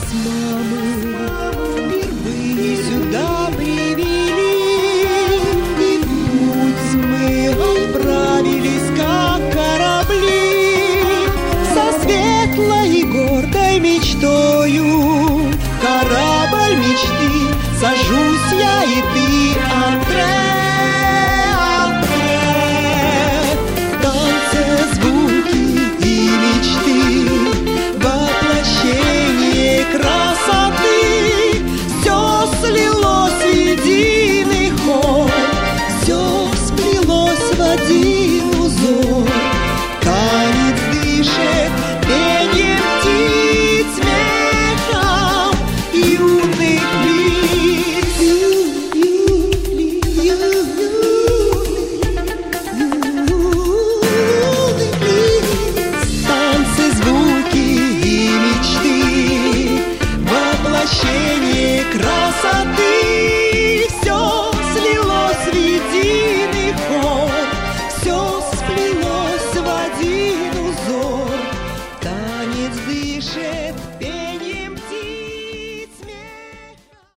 с мамой впервые сюда привели, и в путь мы отправились, как корабли, со светлой и гордой мечтой